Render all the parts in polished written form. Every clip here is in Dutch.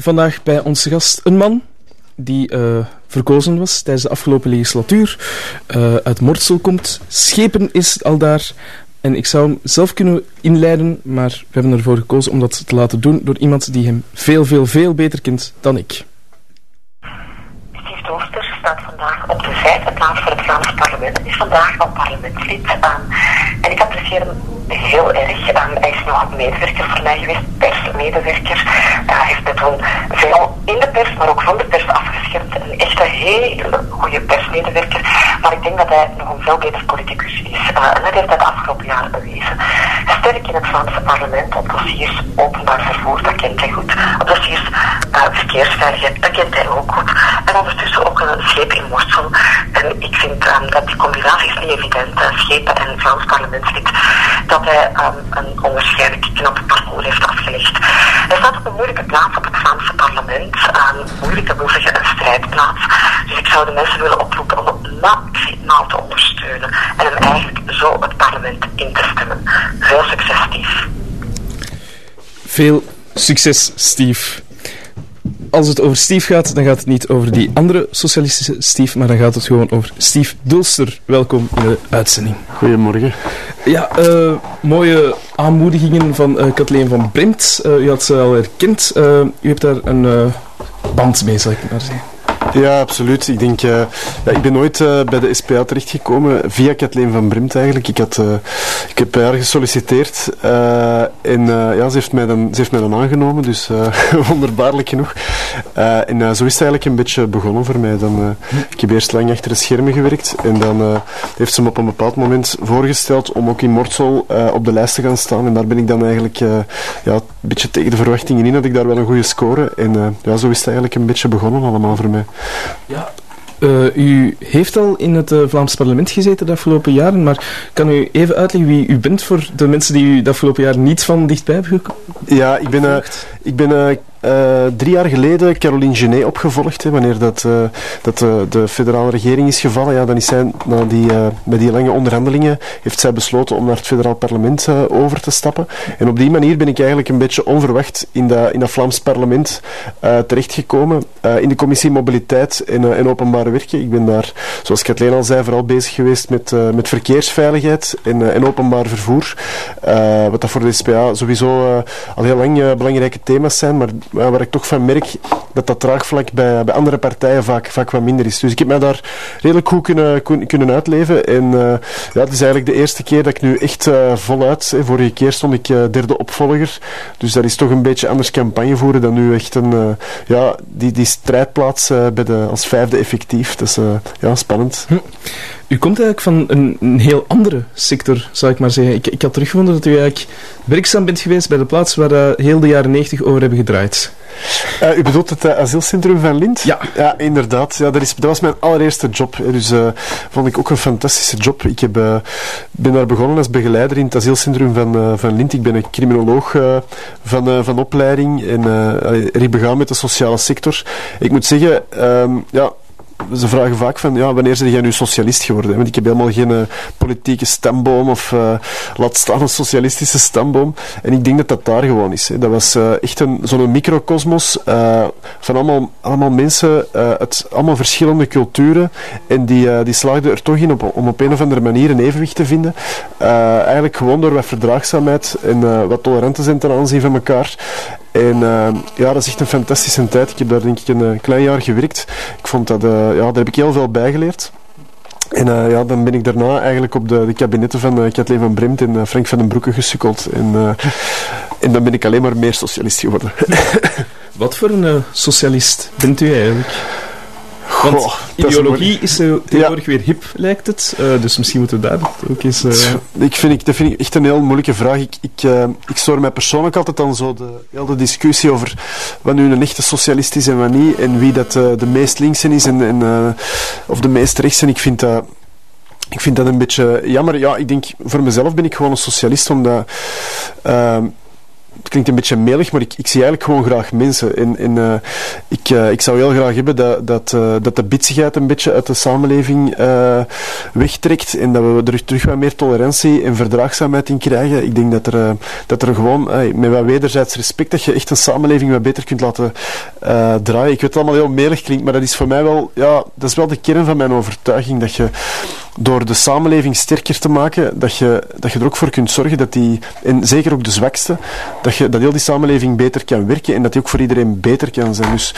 vandaag bij onze gast een man die verkozen was tijdens de afgelopen legislatuur. Uit Mortsel komt. Schepen is al daar. En ik zou hem zelf kunnen inleiden, maar we hebben ervoor gekozen om dat te laten doen door iemand die hem veel beter kent dan ik. Steve Doosters staat vandaag op de vijfde plaats voor het Vlaams parlement. Hij is vandaag al parlementslid. En ik apprecieer hem heel erg. Hij is nog een medewerker voor mij geweest, persmedewerker. Hij heeft me toen veel in de pers, maar ook van de pers afgeschermd. Een echte hele goede persmedewerker. Maar ik denk dat hij nog een veel beter politicus is. En dat heeft hij de afgelopen jaren bewezen. Hij is sterk in het Vlaamse parlement op dossiers openbaar vervoer, dat kent hij goed. Op dossiers verkeersveiligheid, dat kent hij ook goed. En ondertussen ook een scheep in Mortsel. En ik vind dat die combinatie is niet evident, schepen en Vlaams parlementslid, dat hij een onwaarschijnlijk knap parcours heeft afgelegd. Hij staat op een moeilijke plaats op het Vlaamse parlement. Moeilijk, dat wil zeggen een strijdplaats. Dus ik zou de mensen willen oproepen om hem maximaal te ondersteunen en hem eigenlijk zo het parlement in te stemmen. Veel succes, Steve. Veel succes, Steve. Als het over Steve gaat, dan gaat het niet over die andere socialistische Steve, maar dan gaat het gewoon over Steve Dulster. Welkom in de uitzending. Goedemorgen. Ja, mooie aanmoedigingen van Kathleen van Bremt. U had ze al herkend. U hebt daar een band mee, zal ik maar zeggen. Ja, absoluut. Ik denk, ik ben nooit bij de SPA terechtgekomen via Kathleen van Bremt eigenlijk. Ik heb bij haar gesolliciteerd en ze heeft mij dan aangenomen, dus wonderbaarlijk genoeg. En zo is het eigenlijk een beetje begonnen voor mij. Ik heb eerst lang achter de schermen gewerkt en dan heeft ze me op een bepaald moment voorgesteld om ook in Mortsel op de lijst te gaan staan. En daar ben ik dan eigenlijk een beetje tegen de verwachtingen in, dat ik daar wel een goede score. En zo is het eigenlijk een beetje begonnen allemaal voor mij. Ja. U heeft al in het Vlaams parlement gezeten de afgelopen jaren, maar kan u even uitleggen wie u bent voor de mensen die u de afgelopen jaren niet van dichtbij hebben gekomen? Ja, ik ben 3 jaar geleden Caroline Genet opgevolgd. Wanneer de federale regering is gevallen, dan is zij bij die lange onderhandelingen heeft zij besloten om naar het federaal parlement over te stappen. En op die manier ben ik eigenlijk een beetje onverwacht in dat Vlaams parlement terechtgekomen. In de commissie Mobiliteit en Openbare Werken. Ik ben daar, zoals Kathleen al zei, vooral bezig geweest met verkeersveiligheid en openbaar vervoer. Wat dat voor de SPA sowieso al heel lang belangrijke thema's zijn, maar waar ik toch van merk dat draagvlak bij andere partijen vaak wat minder is. Dus ik heb mij daar redelijk goed kunnen uitleven. En het is eigenlijk de eerste keer dat ik nu echt voluit... vorige keer stond ik derde opvolger. Dus dat is toch een beetje anders campagne voeren dan nu echt die strijdplaats als vijfde effectief. Dat is spannend. U komt eigenlijk van een heel andere sector, zou ik maar zeggen. Ik had teruggevonden dat u eigenlijk werkzaam bent geweest bij de plaats waar heel de jaren 90 over hebben gedraaid. U bedoelt het asielcentrum van Lint? Ja, inderdaad. Ja, dat was mijn allereerste job. Dus vond ik ook een fantastische job. Ik ben daar begonnen als begeleider in het asielcentrum van Lint. Ik ben een criminoloog van opleiding en ik begaan met de sociale sector. Ik moet zeggen, ze vragen vaak van, wanneer ben jij nu socialist geworden? Want ik heb helemaal geen politieke stamboom of laat staan een socialistische stamboom. En ik denk dat daar gewoon is. Hè. Dat was echt zo'n microcosmos van allemaal mensen uit allemaal verschillende culturen. En die slaagden er toch in om op een of andere manier een evenwicht te vinden. Eigenlijk gewoon door wat verdraagzaamheid en wat tolerant te zijn ten aanzien van elkaar. En dat is echt een fantastische tijd. Ik heb daar denk ik een klein jaar gewerkt. Ik vond dat, daar heb ik heel veel bijgeleerd. En dan ben ik daarna eigenlijk op de kabinetten van Kathleen van Bremt en Frank van den Broeke gesukkeld. En dan ben ik alleen maar meer socialist geworden. Wat voor een socialist bent u eigenlijk? Want ideologie is tegenwoordig weer hip, lijkt het. Dus misschien moeten we daar ook eens... Dat vind ik echt een heel moeilijke vraag. Ik stoor mij persoonlijk altijd aan zo de discussie over wat nu een echte socialist is en wat niet. En wie dat de meest linkse is of de meest rechtse. Ik vind dat een beetje jammer. Ja, ik denk, voor mezelf ben ik gewoon een socialist, omdat... het klinkt een beetje melig, maar ik zie eigenlijk gewoon graag mensen. Ik zou heel graag hebben dat de bitsigheid een beetje uit de samenleving wegtrekt en dat we er terug wat meer tolerantie en verdraagzaamheid in krijgen. Ik denk dat er gewoon, met wat wederzijds respect, dat je echt een samenleving wat beter kunt laten draaien. Ik weet het allemaal heel melig klinkt, maar dat is voor mij wel, ja, dat is wel de kern van mijn overtuiging, dat je door de samenleving sterker te maken, dat je er ook voor kunt zorgen dat die, en zeker ook de zwakste, dat heel die samenleving beter kan werken en dat die ook voor iedereen beter kan zijn. Dus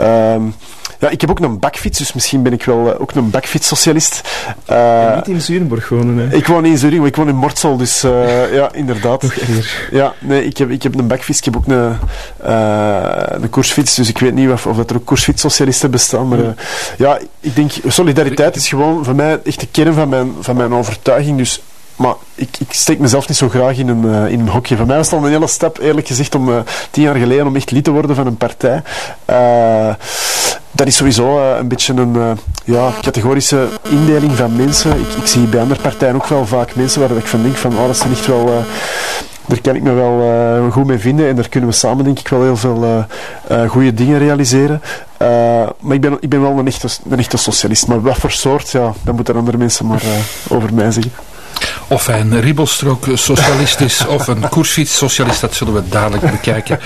ja, ik heb ook een bakfiets, dus misschien ben ik wel ook een bakfietssocialist. Niet in Zurenborg wonen, hè? Ik woon niet in Zurenborg, ik woon in Mortsel, dus ja, inderdaad. Nog erger. Ja, nee, ik heb een bakfiets, ik heb ook een koersfiets, dus ik weet niet of dat er ook koersfietssocialisten bestaan, maar ja, ik denk, solidariteit is gewoon voor mij echt de kern van mijn overtuiging, dus maar ik steek mezelf niet zo graag in een hokje. Voor mij was het al een hele stap, eerlijk gezegd, om 10 jaar geleden om echt lid te worden van een partij. Dat is sowieso een beetje een categorische indeling van mensen. Ik zie bij andere partijen ook wel vaak mensen waar ik van denk van, dat zijn echt wel... daar kan ik me wel goed mee vinden en daar kunnen we samen denk ik wel heel veel goede dingen realiseren. Maar ik ben wel een echte socialist. Maar wat voor soort, ja, dat moeten andere mensen maar over mij zeggen. Of hij een ribbelstrook-socialist is of een koersfiets-socialist, dat zullen we dadelijk bekijken.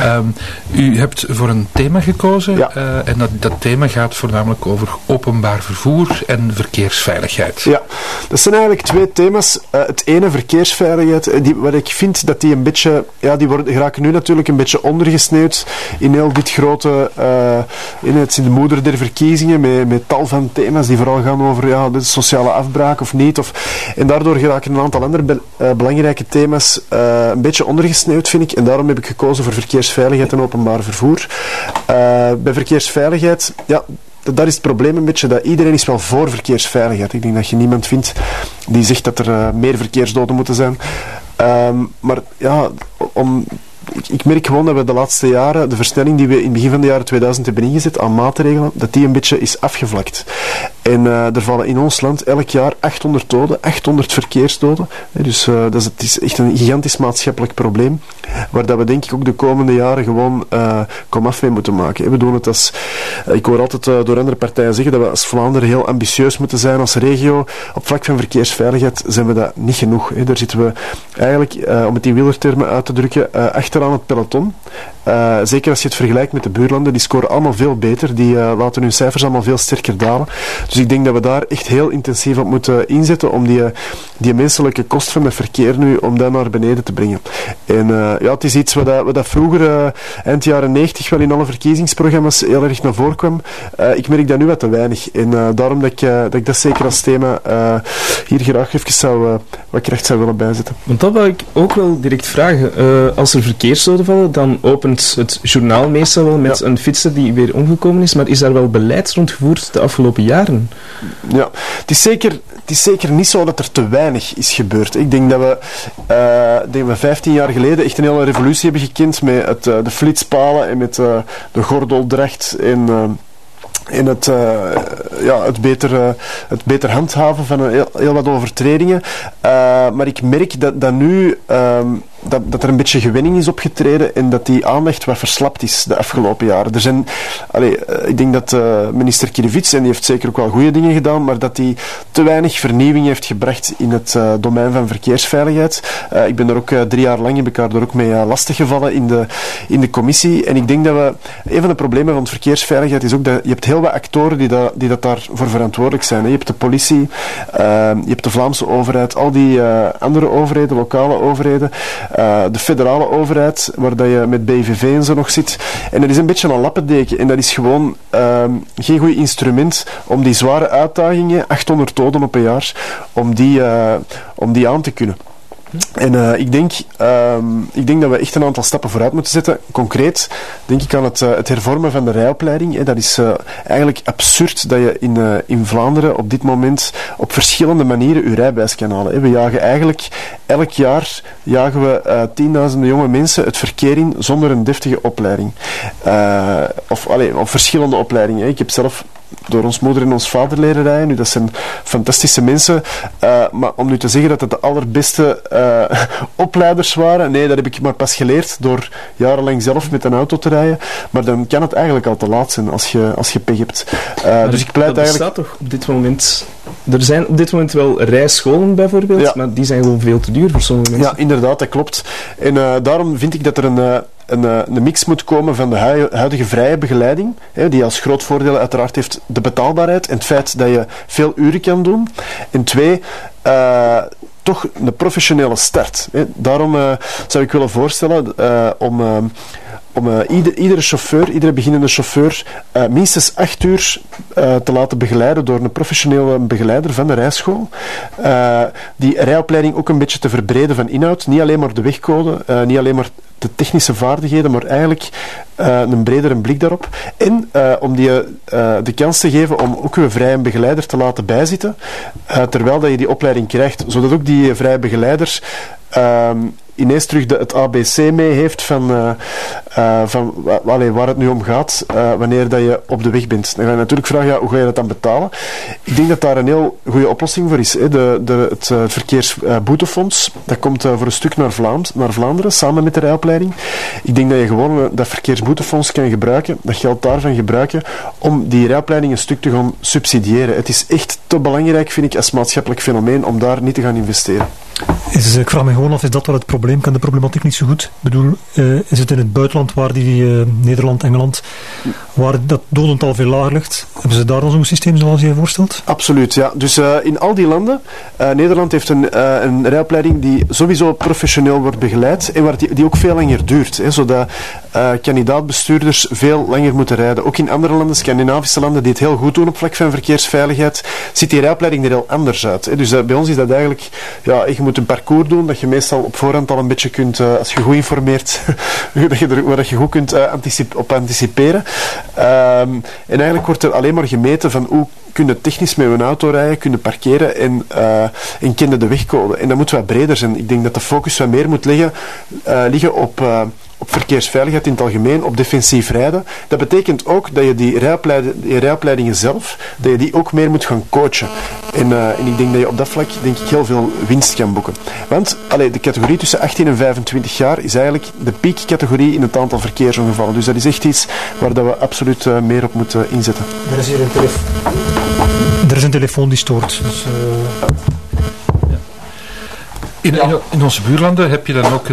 U hebt voor een thema gekozen, ja. En dat thema gaat voornamelijk over openbaar vervoer en verkeersveiligheid. Ja, dat zijn eigenlijk 2 thema's. Het ene, verkeersveiligheid, wat ik vind dat die een beetje, ja, die geraken nu natuurlijk een beetje ondergesneeuwd in heel dit grote, het is in de moeder der verkiezingen, met tal van thema's die vooral gaan over de sociale afbraak of niet. En daardoor geraken een aantal andere belangrijke thema's een beetje ondergesneeuwd, vind ik. En daarom heb ik gekozen voor verkeersveiligheid en openbaar vervoer. Bij verkeersveiligheid, ja, daar is het probleem een beetje dat iedereen is wel voor verkeersveiligheid. Ik denk dat je niemand vindt die zegt dat er meer verkeersdoden moeten zijn. Maar ja, ik merk gewoon dat we de laatste jaren, de versnelling die we in het begin van de jaren 2000 hebben ingezet aan maatregelen, dat die een beetje is afgevlakt. En er vallen in ons land elk jaar 800 doden, 800 verkeersdoden. Dus het is echt een gigantisch maatschappelijk probleem, waar dat we denk ik ook de komende jaren gewoon komaf mee moeten maken. We doen het als, ik hoor altijd door andere partijen zeggen dat we als Vlaanderen heel ambitieus moeten zijn als regio. Op vlak van verkeersveiligheid zijn we dat niet genoeg. Daar zitten we eigenlijk, om het in wielertermen uit te drukken, achteraan het peloton. Zeker als je het vergelijkt met de buurlanden, die scoren allemaal veel beter. Die laten hun cijfers allemaal veel sterker dalen. Dus ik denk dat we daar echt heel intensief op moeten inzetten om die menselijke kost van het verkeer nu, om dat naar beneden te brengen. En het is iets wat dat vroeger, eind jaren 90, wel in alle verkiezingsprogramma's heel erg naar voren kwam. Ik merk dat nu wat te weinig. En daarom dat ik dat zeker als thema hier graag even wat kracht zou willen bijzetten. Want dat wil ik ook wel direct vragen. Als er verkeersdoden vallen, dan opent het journaal meestal wel met een fietser die weer omgekomen is, maar is daar wel beleid rond gevoerd de afgelopen jaren? Ja, het is zeker niet zo dat er te weinig is gebeurd. Ik denk dat we 15 jaar geleden echt een hele revolutie hebben gekend met de flitspalen en met de gordeldracht en het beter handhaven van heel wat overtredingen. Maar ik merk dat nu dat er een beetje gewenning is opgetreden en dat die aandacht wat verslapt is de afgelopen jaren. Ik denk dat minister Kirevits, en die heeft zeker ook wel goede dingen gedaan, maar dat hij te weinig vernieuwing heeft gebracht in het domein van verkeersveiligheid. Ik ben er ook 3 jaar lang, heb ik daar ook mee lastiggevallen in de commissie. En ik denk dat een van de problemen van verkeersveiligheid is ook dat je hebt heel wat actoren die dat daarvoor verantwoordelijk zijn. Je hebt de politie, je hebt de Vlaamse overheid, al die andere overheden, lokale overheden, de federale overheid, waar dat je met BVV en zo nog zit. En dat is een beetje een lappendeken. En dat is gewoon geen goed instrument om die zware uitdagingen, 800 doden op een jaar, om die aan te kunnen. En ik denk dat we echt een aantal stappen vooruit moeten zetten. Concreet denk ik aan het hervormen van de rijopleiding. Dat is eigenlijk absurd dat je in Vlaanderen op dit moment op verschillende manieren je rijbewijs kan halen. We jagen eigenlijk elk jaar tienduizenden jonge mensen het verkeer in zonder een deftige opleiding. Of verschillende opleidingen. Ik heb zelf door ons moeder en ons vader leren rijden. Nu, dat zijn fantastische mensen. Maar om nu te zeggen dat het de allerbeste opleiders waren, nee, dat heb ik maar pas geleerd door jarenlang zelf met een auto te rijden. Maar dan kan het eigenlijk al te laat zijn als je pech hebt. Dus ik pleit eigenlijk... toch op dit moment... Er zijn op dit moment wel rijscholen bijvoorbeeld, maar die zijn gewoon veel te duur voor sommige mensen. Ja, inderdaad, dat klopt. En daarom vind ik dat er een mix moet komen van de huidige vrije begeleiding, die als groot voordeel uiteraard heeft de betaalbaarheid en het feit dat je veel uren kan doen. En 2, toch een professionele start. Daarom zou ik willen voorstellen om iedere chauffeur, iedere beginnende chauffeur minstens 8 uur te laten begeleiden door een professionele begeleider van de rijschool. Die rijopleiding ook een beetje te verbreden van inhoud. Niet alleen maar de wegcode, niet alleen maar de technische vaardigheden, maar eigenlijk een bredere blik daarop. En om die de kans te geven om ook uw vrije begeleider te laten bijzitten, terwijl dat je die opleiding krijgt, zodat ook die vrije begeleider ineens terug het ABC mee heeft van waar het nu om gaat wanneer dat je op de weg bent. Dan ga je natuurlijk vragen, hoe ga je dat dan betalen? Ik denk dat daar een heel goede oplossing voor is. Het verkeersboetefonds, dat komt voor een stuk naar Vlaanderen, samen met de rijopleiding. Ik denk dat je gewoon dat verkeersboetefonds kan gebruiken, dat geld daarvan gebruiken, om die rijopleiding een stuk te gaan subsidiëren. Het is echt te belangrijk, vind ik, als maatschappelijk fenomeen, om daar niet te gaan investeren. Ik vraag me gewoon af, is dat wel het probleem? Kan de problematiek niet zo goed? Ik bedoel, is het in het buitenland waar Nederland, Engeland, waar dat dodental veel lager ligt? Hebben ze daar dan zo'n systeem zoals je je voorstelt? Absoluut, ja. Dus in al die landen, Nederland heeft een rijopleiding die sowieso professioneel wordt begeleid en die ook veel langer duurt, zodat kandidaatbestuurders veel langer moeten rijden. Ook in andere landen, Scandinavische landen, die het heel goed doen op vlak van verkeersveiligheid, ziet die rijopleiding er heel anders uit. Dus bij ons is dat eigenlijk, je moet een parcours doen dat je meestal op voorhand al een beetje kunt, als je goed informeert, waar dat je goed kunt op anticiperen. En eigenlijk wordt er alleen maar gemeten van hoe kun je technisch met een auto rijden, kun je parkeren en ken je de wegcode. En dat moet wat breder zijn. Ik denk dat de focus wat meer moet liggen op verkeersveiligheid in het algemeen, op defensief rijden. Dat betekent ook dat je die rijopleidingen zelf, dat je die ook meer moet gaan coachen. En ik denk dat je op dat vlak heel veel winst kan boeken. Want de categorie tussen 18 en 25 jaar is eigenlijk de piekcategorie in het aantal verkeersongevallen. Dus dat is echt iets waar dat we absoluut meer op moeten inzetten. Er is hier een telefoon. Er is een telefoon die stoort. Dus, in onze buurlanden heb je dan ook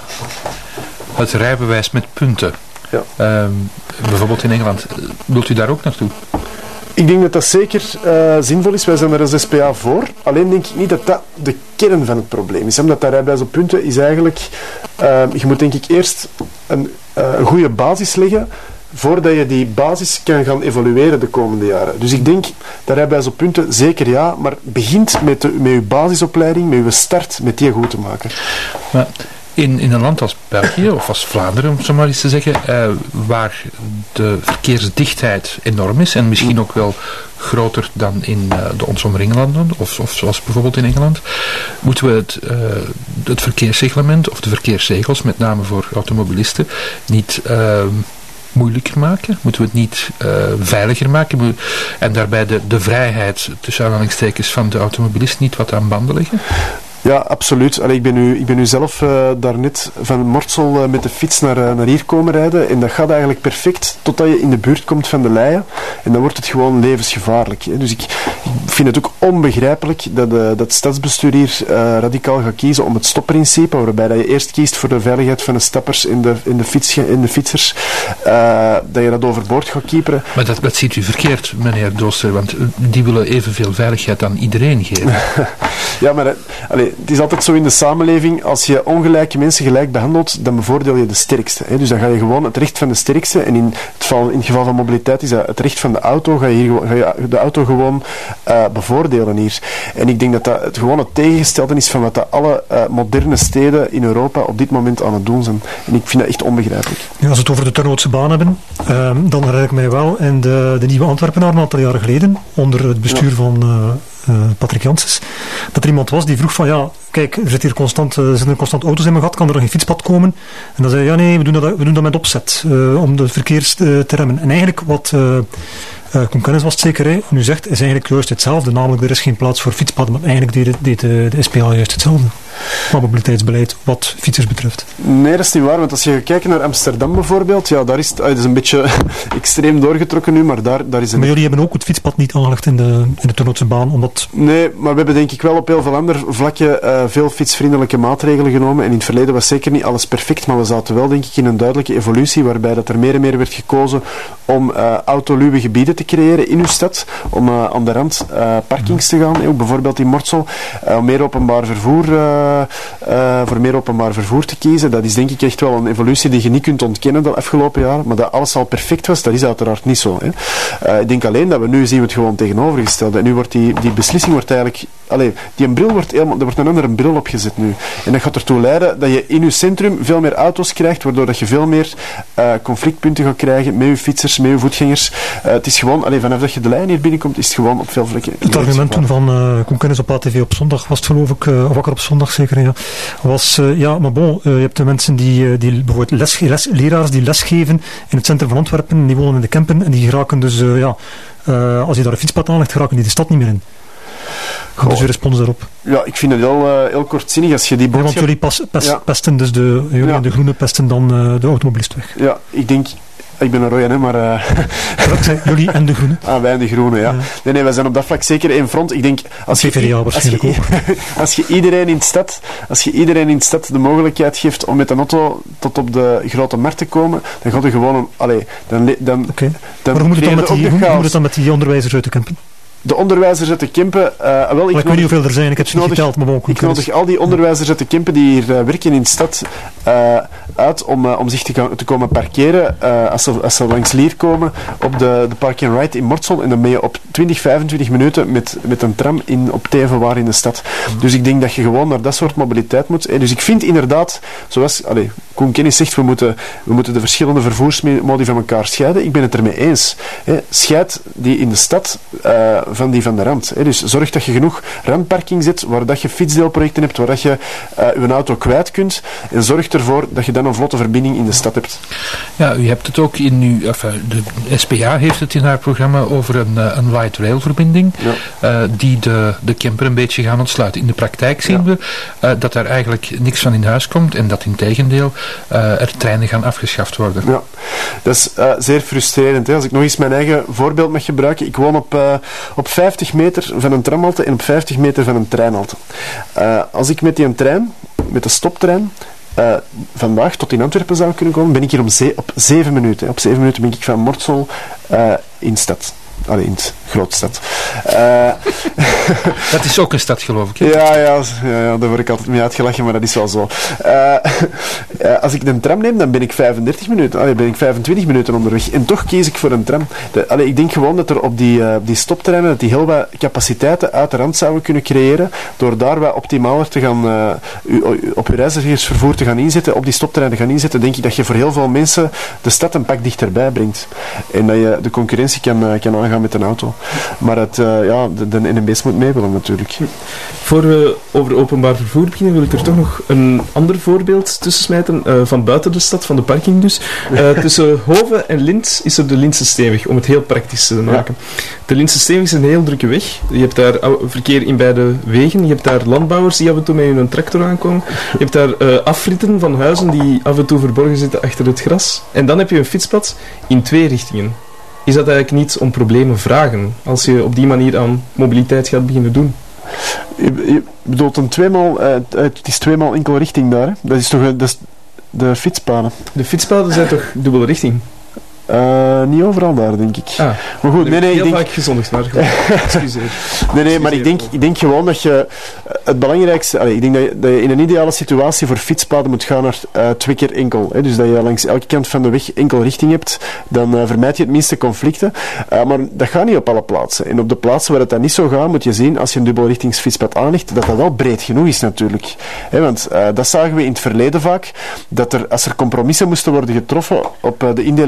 het rijbewijs met punten. Ja. Bijvoorbeeld in Engeland. Wilt u daar ook naartoe? Ik denk dat dat zeker zinvol is. Wij zijn er als SPA voor. Alleen denk ik niet dat dat de kern van het probleem is. Omdat dat rijbewijs op punten is eigenlijk... je moet denk ik eerst een goede basis leggen voordat je die basis kan gaan evalueren de komende jaren. Dus ik denk dat rijbewijs op punten zeker ja, maar begint met je basisopleiding, met je start, met die goed te maken. Maar in een land als België, of als Vlaanderen, om zo maar eens te zeggen, waar de verkeersdichtheid enorm is en misschien ook wel groter dan in onze omringlanden, of zoals bijvoorbeeld in Engeland, moeten we het verkeersreglement of de verkeersregels, met name voor automobilisten, niet moeilijker maken? Moeten we het niet veiliger maken? En daarbij de vrijheid, tussen aanhalingstekens, van de automobilist niet wat aan banden leggen? Ja, absoluut. Ik ben nu zelf daarnet van Mortsel met de fiets naar hier komen rijden. En dat gaat eigenlijk perfect totdat je in de buurt komt van de Leien. En dan wordt het gewoon levensgevaarlijk. Hè. Dus ik vind het ook onbegrijpelijk dat het stadsbestuur hier radicaal gaat kiezen om het stopprincipe, waarbij dat je eerst kiest voor de veiligheid van de stappers en de fietsers, dat je dat overboord gaat kieperen. Maar dat ziet u verkeerd, meneer Dooster, want die willen evenveel veiligheid aan iedereen geven. Ja, maar het is altijd zo in de samenleving, als je ongelijke mensen gelijk behandelt, dan bevoordeel je de sterkste. Hè. Dus dan ga je gewoon het recht van de sterkste, en in het geval van mobiliteit is dat het recht van de auto, ga je de auto gewoon bevoordelen hier. En ik denk dat dat het gewoon het tegengestelde is van wat dat alle moderne steden in Europa op dit moment aan het doen zijn. En ik vind dat echt onbegrijpelijk. Ja, als we het over de Turnhoutse baan hebben, dan herinner ik mij wel in de Nieuwe Antwerpenaar een aantal jaren geleden, onder het bestuur van Patrick Janssens, dat er iemand was die vroeg van, ja, kijk, er zitten constant auto's in mijn gat, kan er nog geen fietspad komen? En dan zei hij, ja nee, we doen dat met opzet, om de verkeers te remmen. En eigenlijk wat Koen Kennis was het zeker, en u zegt, is eigenlijk juist hetzelfde, namelijk er is geen plaats voor fietspaden, maar eigenlijk deed de SPA juist hetzelfde. Qua mobiliteitsbeleid, wat fietsers betreft. Nee, dat is niet waar, want als je kijkt naar Amsterdam bijvoorbeeld, ja, daar is het is een beetje extreem doorgetrokken nu, maar daar is een... Maar jullie hebben ook het fietspad niet aangelegd in de Turnhoutse baan, omdat... Nee, maar we hebben denk ik wel op heel veel andere vlakken veel fietsvriendelijke maatregelen genomen, en in het verleden was zeker niet alles perfect, maar we zaten wel denk ik in een duidelijke evolutie, waarbij dat er meer en meer werd gekozen om autoluwe gebieden te creëren in uw stad, om aan de rand parkings te gaan, ook bijvoorbeeld in Mortsel, om meer openbaar vervoer... voor meer openbaar vervoer te kiezen. Dat is denk ik echt wel een evolutie die je niet kunt ontkennen de afgelopen jaren, maar dat alles al perfect was, dat is uiteraard niet zo. Hè. Ik denk alleen dat we nu zien we het gewoon tegenovergestelde. En nu wordt die beslissing wordt eigenlijk... die bril wordt er wordt een andere bril opgezet nu. En dat gaat ertoe leiden dat je in je centrum veel meer auto's krijgt, waardoor dat je veel meer conflictpunten gaat krijgen met je fietsers, met je voetgangers. Het is gewoon, vanaf dat je de lijn hier binnenkomt, is het gewoon op veel vlekken... Het argument toen van Koen Kennis op ATV op zondag, was het geloof ik, Wakker op zondag zeker, ja, was, maar bon, je hebt de mensen die bijvoorbeeld leraars die lesgeven in het centrum van Antwerpen, die wonen in de Kempen, en die geraken dus, als je daar een fietspad aanlegt, geraken die de stad niet meer in. Wat is uw respons daarop? Ja, ik vind het heel kortzinnig als je die boodschap... Ja, want jullie pesten, dus de groene pesten dan de automobilist weg. Ja, ik denk... Ik ben een rode, hè, maar... Dat zijn jullie en de groenen. Wij en de groenen, ja. Nee, wij zijn op dat vlak zeker één front. Ik denk... Als je iedereen in de stad de mogelijkheid geeft om met een auto tot op de grote markt te komen, dan gaat er gewoon... Maar hoe moet het dan met die onderwijzers uit de Kempen? De onderwijzers uit de Kempen... ik weet niet hoeveel er zijn, ik heb ze niet geteld. Maar ik nodig al die onderwijzers uit de Kempen die hier werken in de stad uit om zich te komen parkeren als ze langs Lier komen op de Park and Ride in Mortsel, en dan ben je op 20-25 minuten met een tram op Tevenwaar in de stad. Dus ik denk dat je gewoon naar dat soort mobiliteit moet. Dus ik vind inderdaad, zoals Koen Kennis zegt, we moeten de verschillende vervoersmodi van elkaar scheiden. Ik ben het ermee eens. Scheid die in de stad van die van de rand. Dus zorg dat je genoeg randparking zet, waar dat je fietsdeelprojecten hebt, waar dat je je auto kwijt kunt, en zorg ervoor dat je dan een vlotte verbinding in de stad hebt. Ja, u hebt het ook in uw... de SPA heeft het in haar programma over een light rail verbinding, die de Kemper een beetje gaan ontsluiten. In de praktijk zien we dat daar eigenlijk niks van in huis komt, en dat in tegendeel er treinen gaan afgeschaft worden. Ja, dat is zeer frustrerend. Hè. Als ik nog eens mijn eigen voorbeeld mag gebruiken. Ik woon op 50 meter van een tramhalte en op 50 meter van een treinhalte. Als ik met die trein, met de stoptrein, vandaag tot in Antwerpen zou kunnen komen, ben ik hier op 7 minuten. Op 7 minuten ben ik van Mortsel in stad. In de grootstad. Dat is ook een stad, geloof ik. Ja, daar word ik altijd mee uitgelachen, maar dat is wel zo. Als ik een tram neem, dan ben ik 25 minuten onderweg. En toch kies ik voor een tram. Ik denk gewoon dat er op die stoptreinen dat die heel wat capaciteiten uit de rand zouden kunnen creëren, door daar wat optimaler te gaan op je reizigersvervoer te gaan inzetten, op die stoptreinen te gaan inzetten, denk ik dat je voor heel veel mensen de stad een pak dichterbij brengt. En dat je de concurrentie kan aangaan met een auto. Maar de NMB's moet mee willen natuurlijk. Voor we over openbaar vervoer beginnen, wil ik er toch nog een ander voorbeeld tussen smijten, van buiten de stad, van de parking dus. Tussen Hoven en Lint is er de Lintse Steenweg, om het heel praktisch te maken. Ja. De Lintse Steenweg is een heel drukke weg. Je hebt daar verkeer in beide wegen. Je hebt daar landbouwers die af en toe met hun tractor aankomen. Je hebt daar afritten van huizen die af en toe verborgen zitten achter het gras. En dan heb je een fietspad in 2 richtingen. Is dat eigenlijk niet om problemen vragen, als je op die manier aan mobiliteit gaat beginnen doen? Je bedoelt het is 2 maal enkel richting daar, hè? Dat is toch de fietspaden? De fietspaden zijn toch dubbele richting? Niet overal daar, denk ik. Maar goed, ik denk... vaak gezondigd, maar excuseer. Nee, maar ik denk gewoon dat je het belangrijkste... ik denk dat je in een ideale situatie voor fietspaden moet gaan naar 2 keer enkel. Hè. Dus dat je langs elke kant van de weg enkel richting hebt, dan vermijd je het minste conflicten. Maar dat gaat niet op alle plaatsen. En op de plaatsen waar het dan niet zo gaat, moet je zien, als je een dubbelrichtingsfietspad aanlegt, dat wel breed genoeg is natuurlijk. Hè, want dat zagen we in het verleden vaak, dat als er compromissen moesten worden getroffen op de indeling van de weg,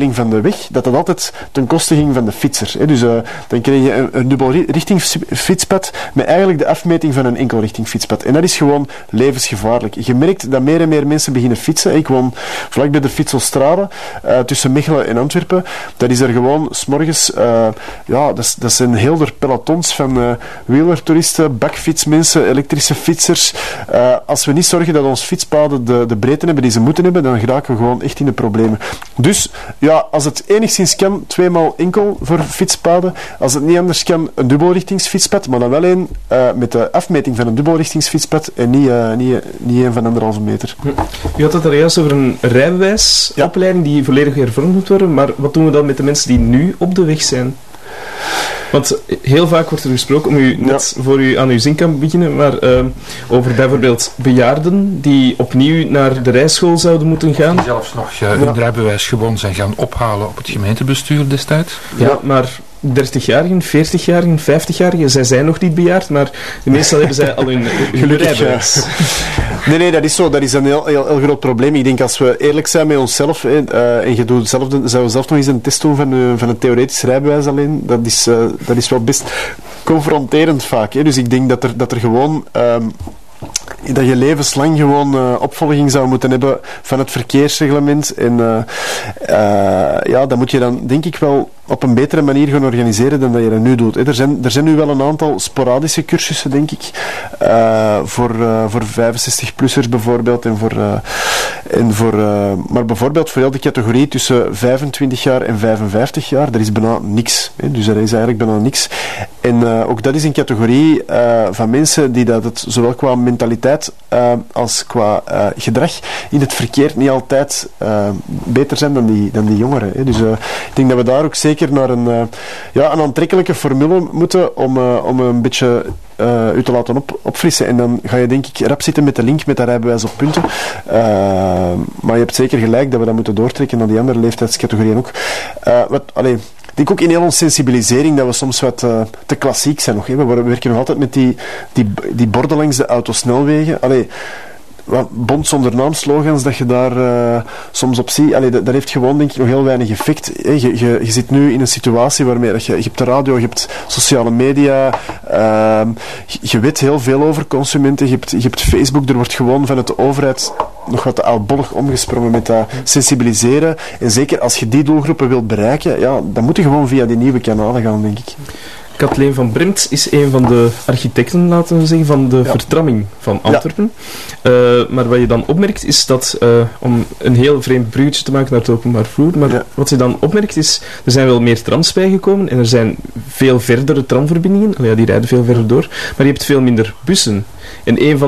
weg, dat altijd ten koste ging van de fietser. Hè. Dus dan kreeg je een dubbelrichting fietspad met eigenlijk de afmeting van een enkelrichting fietspad. En dat is gewoon levensgevaarlijk. Je merkt dat meer en meer mensen beginnen fietsen. Ik woon vlak bij de Fietselstrade, tussen Mechelen en Antwerpen. Dat is er gewoon 's morgens, dat zijn heel de pelotons van wielertoeristen, bakfietsmensen, elektrische fietsers. Als we niet zorgen dat ons fietspaden de breedte hebben die ze moeten hebben, dan geraken we gewoon echt in de problemen. Dus ja, als het enigszins kan, 2x enkel voor fietspaden. Als het niet anders kan, een dubbelrichtingsfietspad, maar dan wel een met de afmeting van een dubbelrichtingsfietspad en niet een van 1,5 meter. U had het er juist over een rijbewijsopleiding die volledig hervormd moet worden, maar wat doen we dan met de mensen die nu op de weg zijn? Want heel vaak wordt er gesproken, om u net voor u aan uw zin kan beginnen, maar over bijvoorbeeld bejaarden die opnieuw naar de rijschool zouden moeten gaan. Die zelfs nog hun rijbewijs gewoon zijn gaan ophalen op het gemeentebestuur destijds. Ja, maar 30-jarigen, 40-jarigen, 50-jarigen, zij zijn nog niet bejaard, maar meestal hebben zij al hun rijbewijs. Nee, dat is zo. Dat is een heel groot probleem. Ik denk, als we eerlijk zijn met onszelf, en je doet zou zelf nog eens een test doen van een theoretisch rijbewijs alleen, dat is wel best confronterend vaak. Hè. Dus ik denk dat er gewoon... dat je levenslang gewoon opvolging zou moeten hebben van het verkeersreglement. En dat moet je dan, denk ik, wel op een betere manier gaan organiseren dan dat je dat nu doet. Er zijn nu wel een aantal sporadische cursussen, denk ik, voor 65-plussers bijvoorbeeld. Maar bijvoorbeeld voor heel de categorie tussen 25 jaar en 55 jaar, er is bijna niks. Hè. Dus er is eigenlijk bijna niks. En ook dat is een categorie van mensen die dat het zowel qua mentaliteit als qua gedrag in het verkeer niet altijd beter zijn dan die jongeren. Hè. Dus ik denk dat we daar ook zeker naar een aantrekkelijke formule moeten om een beetje u te laten opfrissen. En dan ga je, denk ik, rap zitten met de link met dat rijbewijs op punten. Maar je hebt zeker gelijk dat we dat moeten doortrekken naar die andere leeftijdscategorieën ook. Ik denk ook in heel onze sensibilisering dat we soms wat te klassiek zijn nog. Hè. We werken nog altijd met die borden langs de autosnelwegen. Wat bond zonder naam slogans dat je daar soms op ziet. Dat heeft gewoon, denk ik, nog heel weinig effect. Je zit nu in een situatie waarmee je hebt de radio, je hebt sociale media, je weet heel veel over consumenten, je hebt Facebook, er wordt gewoon vanuit de overheid nog wat oudbollig omgesprongen met dat sensibiliseren. En zeker als je die doelgroepen wilt bereiken, dan moet je gewoon via die nieuwe kanalen gaan, denk ik. Kathleen van Bremt is een van de architecten, laten we zeggen, van de vertramming van Antwerpen. Maar wat je dan opmerkt is dat, om een heel vreemd bruggetje te maken naar het openbaar vervoer, maar wat je dan opmerkt is, er zijn wel meer trams bijgekomen en er zijn veel verdere tramverbindingen, die rijden veel verder door, maar je hebt veel minder bussen. En een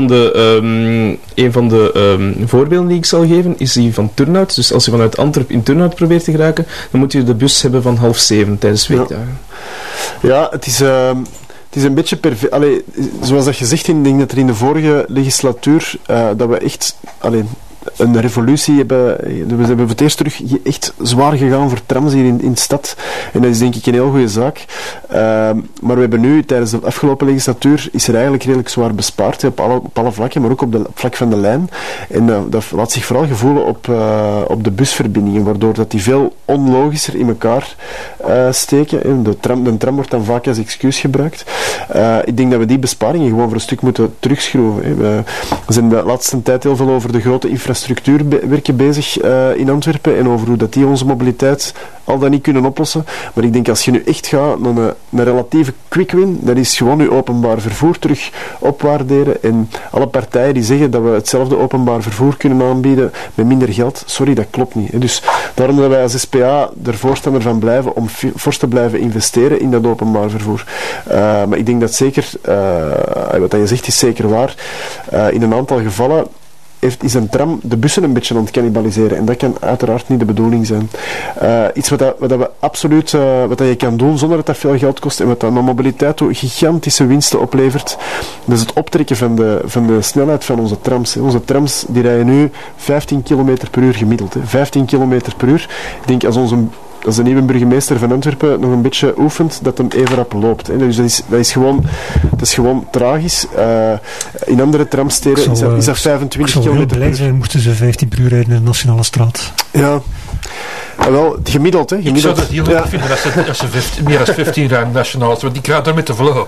van de voorbeelden die ik zal geven is die van Turnhout. Dus als je vanuit Antwerpen in Turnhout probeert te geraken, dan moet je de bus hebben van 6:30 tijdens weekdagen. Ja, het is een beetje zoals dat je zegt, ik denk dat er in de vorige legislatuur dat we echt een revolutie hebben. We hebben voor het eerst terug echt zwaar gegaan voor trams hier in de stad. En dat is, denk ik, een heel goede zaak. Maar we hebben nu, tijdens de afgelopen legislatuur, is er eigenlijk redelijk zwaar bespaard. Op alle vlakken, maar ook op het vlak van de lijn. En dat laat zich vooral gevoelen op de busverbindingen, waardoor dat die veel onlogischer in elkaar steken. En de tram wordt dan vaak als excuus gebruikt. Ik denk dat we die besparingen gewoon voor een stuk moeten terugschroeven. We zijn de laatste tijd heel veel over de grote infrastructuurwerken bezig in Antwerpen en over hoe dat die onze mobiliteit al dan niet kunnen oplossen. Maar ik denk, als je nu echt gaat naar een relatieve quick win, dat is gewoon je openbaar vervoer terug opwaarderen. En alle partijen die zeggen dat we hetzelfde openbaar vervoer kunnen aanbieden met minder geld, sorry, dat klopt niet. Hè. Dus daarom dat wij als SPA er voorstander van blijven om fors te blijven investeren in dat openbaar vervoer. Maar ik denk dat zeker, wat je zegt is zeker waar, in een aantal gevallen is een tram de bussen een beetje aan het cannibaliseren. En dat kan uiteraard niet de bedoeling zijn. Iets wat we absoluut wat je kan doen zonder dat dat veel geld kost en wat aan mobiliteit toe gigantische winsten oplevert, dat is het optrekken van de snelheid van onze trams. Onze trams die rijden nu 15 km per uur gemiddeld. 15 km per uur. Ik denk als de nieuwe burgemeester van Antwerpen nog een beetje oefent, dat hem even rap loopt. Hè. Dus dat is gewoon tragisch. In andere tramsteden is dat 25 km per uur. Ik zou heel blij zijn, moesten ze 15 per uur rijden in de Nationale Straat. Ja. Wel, gemiddeld, hè. Ik zou dat heel leuk vinden als ze meer dan 15 rijden nationaal, want die krijgt daar met de flow.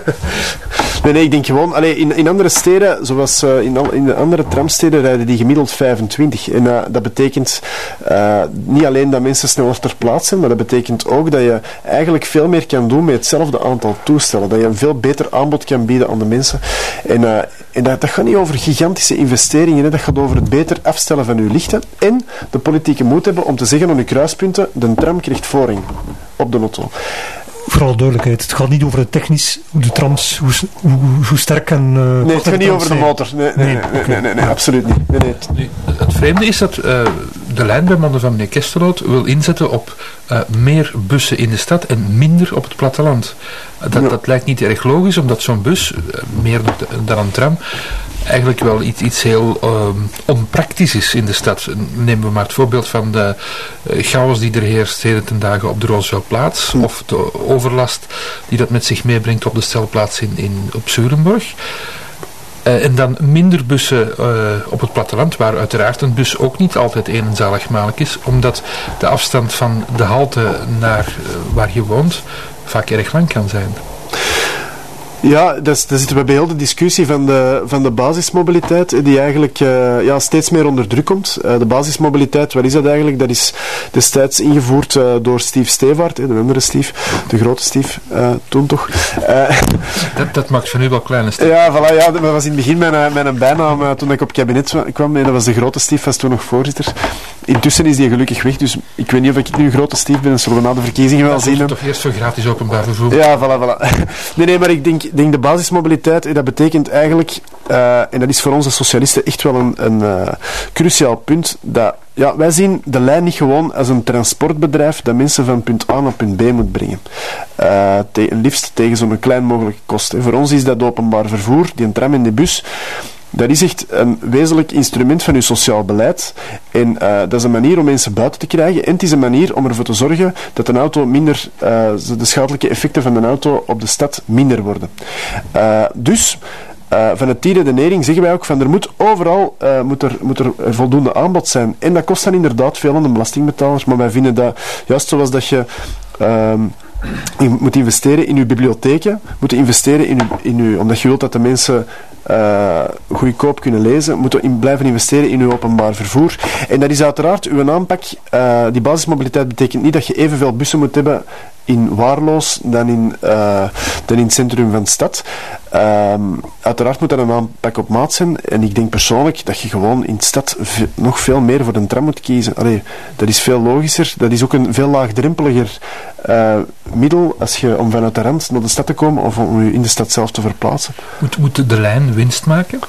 Nee, ik denk gewoon, in andere steden, zoals in de andere tramsteden, rijden die gemiddeld 25. En dat betekent niet alleen dat mensen sneller ter plaatse zijn, maar dat betekent ook dat je eigenlijk veel meer kan doen met hetzelfde aantal toestellen. Dat je een veel beter aanbod kan bieden aan de mensen. En dat gaat niet over gigantische investeringen, hè. Dat gaat over het beter afstellen van uw lichten en de politieke moed hebben om te zeggen aan uw kruispunten, de tram krijgt voorrang op de auto. Vooral duidelijkheid, het gaat niet over het technisch, de trams, hoe sterk en... nee, het gaat niet over de motor. Nee, absoluut niet. Nee. Het vreemde is dat de lijnbouwman van meneer Kesteloot wil inzetten op meer bussen in de stad en minder op het platteland. Dat lijkt niet erg logisch, omdat zo'n bus, meer dan een tram, eigenlijk wel iets heel onpraktisch is in de stad. Nemen we maar het voorbeeld van de chaos die er heerst heden ten dagen op de Rooseveltplaats, of de overlast die dat met zich meebrengt op de stelplaats op Zurenborg. En dan minder bussen op het platteland, waar uiteraard een bus ook niet altijd een en zaligmalig is, omdat de afstand van de halte naar waar je woont vaak erg lang kan zijn. Ja, daar zitten we bij heel de discussie van de basismobiliteit, die eigenlijk steeds meer onder druk komt. De basismobiliteit, wat is dat eigenlijk? Dat is destijds ingevoerd door Steve Stevaart, de andere Steve, de grote Steve, toen toch. Dat maakt van u wel kleine Steve. Ja, voilà, ja, dat was in het begin mijn bijnaam toen ik op het kabinet kwam. En dat was de grote Steve, was toen nog voorzitter. Intussen is die gelukkig weg, dus ik weet niet of ik nu een grote Steve ben, dat zullen we na de verkiezingen wel zien. Toch eerst voor gratis openbaar vervoer. Ja, voilà. Nee, maar ik denk de basismobiliteit, dat betekent eigenlijk, en dat is voor onze socialisten echt wel een cruciaal punt, dat wij zien de lijn niet gewoon als een transportbedrijf dat mensen van punt A naar punt B moet brengen. Liefst tegen zo'n klein mogelijke kost. Voor ons is dat openbaar vervoer, die een tram en die bus. Dat is echt een wezenlijk instrument van uw sociaal beleid. En dat is een manier om mensen buiten te krijgen. En het is een manier om ervoor te zorgen dat een auto minder, de schadelijke effecten van een auto op de stad minder worden. Dus van het die redenering zeggen wij ook van er moet overal moet er voldoende aanbod zijn. En dat kost dan inderdaad veel aan de belastingbetalers. Maar wij vinden dat, juist zoals dat je... je moet investeren in uw bibliotheken, moet investeren omdat je wilt dat de mensen goedkoop kunnen lezen, moet blijven investeren in uw openbaar vervoer. En dat is uiteraard uw aanpak. Die basismobiliteit betekent niet dat je evenveel bussen moet hebben in Waarloos dan in het centrum van de stad. Uiteraard moet dat een aanpak op maat zijn. En ik denk persoonlijk dat je gewoon in de stad nog veel meer voor de tram moet kiezen. Dat is veel logischer. Dat is ook een veel laagdrempeliger middel om vanuit de rand naar de stad te komen of om je in de stad zelf te verplaatsen. Moet de lijn winst maken?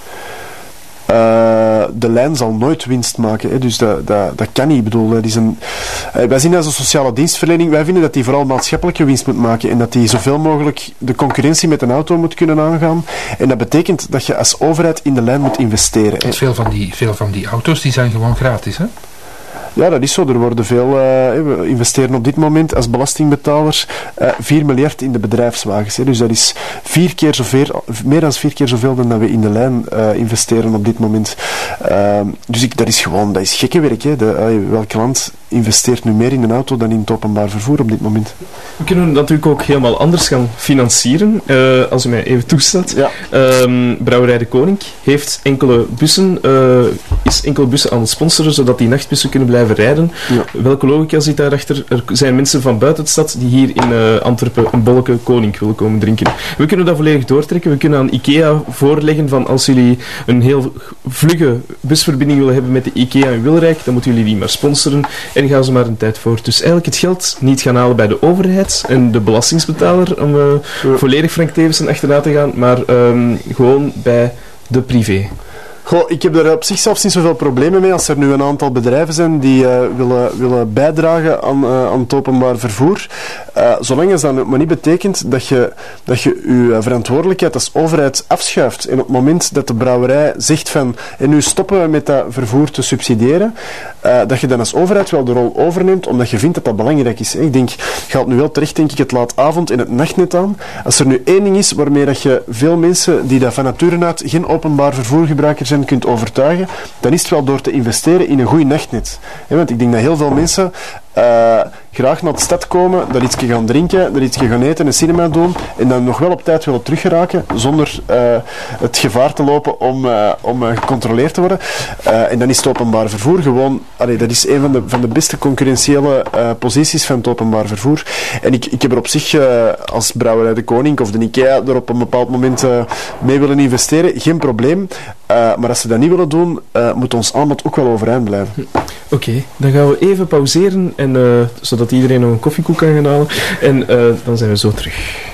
De lijn zal nooit winst maken, hè. Dus dat kan niet. Ik bedoel, wij zien dat als een sociale dienstverlening, wij vinden dat die vooral maatschappelijke winst moet maken en dat die zoveel mogelijk de concurrentie met een auto moet kunnen aangaan. En dat betekent dat je als overheid in de lijn moet investeren. Want veel van die auto's die zijn gewoon gratis, hè? Ja, dat is zo. Er worden we investeren op dit moment als belastingbetalers 4 miljard in de bedrijfswagens. Hè. Dus dat is meer dan 4 keer zoveel dan dat we in de lijn investeren op dit moment. Dus dat is gekke werk. Hè. Welk land investeert nu meer in een auto dan in het openbaar vervoer op dit moment? We kunnen het natuurlijk ook helemaal anders gaan financieren, als u mij even toestaat. Ja. Brouwerij de Koning heeft enkele bussen aan het sponsoren, zodat die nachtbussen kunnen blijven rijden. Ja. Welke logica zit daarachter? Er zijn mensen van buiten de stad die hier in Antwerpen een bolleke Koning willen komen drinken. We kunnen dat volledig doortrekken. We kunnen aan IKEA voorleggen van als jullie een heel vlugge busverbinding willen hebben met de IKEA in Wilrijk, dan moeten jullie die maar sponsoren en gaan ze maar een tijd voor. Dus eigenlijk het geld niet gaan halen bij de overheid en de belastingsbetaler om volledig Frank Tevensen achterna te gaan, maar gewoon bij de privé. Goh, ik heb er op zich zelfs niet zoveel problemen mee als er nu een aantal bedrijven zijn die willen bijdragen aan het openbaar vervoer. Zolang als dat maar niet betekent dat je je verantwoordelijkheid als overheid afschuift. En op het moment dat de brouwerij zegt van en nu stoppen we met dat vervoer te subsidiëren, dat je dan als overheid wel de rol overneemt omdat je vindt dat dat belangrijk is. Ik denk, gaat nu wel terecht denk ik het laatavond en het nachtnet aan. Als er nu één ding is waarmee dat je veel mensen die dat van nature uit geen openbaar vervoergebruiker zijn kunt overtuigen, dan is het wel door te investeren in een goed nachtnet. Want ik denk dat heel veel mensen graag naar de stad komen, daar iets gaan drinken, daar iets gaan eten, een cinema doen en dan nog wel op tijd willen teruggeraken zonder het gevaar te lopen om gecontroleerd te worden. En dan is het openbaar vervoer gewoon... dat is een van de beste concurrentiële posities van het openbaar vervoer. En ik heb er op zich als Brouwerij de Koning of de IKEA er op een bepaald moment mee willen investeren. Geen probleem. Maar als ze dat niet willen doen, moet ons aanbod ook wel overeind blijven. Oké, dan gaan we even pauzeren, zodat iedereen nog een koffiekoek kan gaan halen. En dan zijn we zo terug.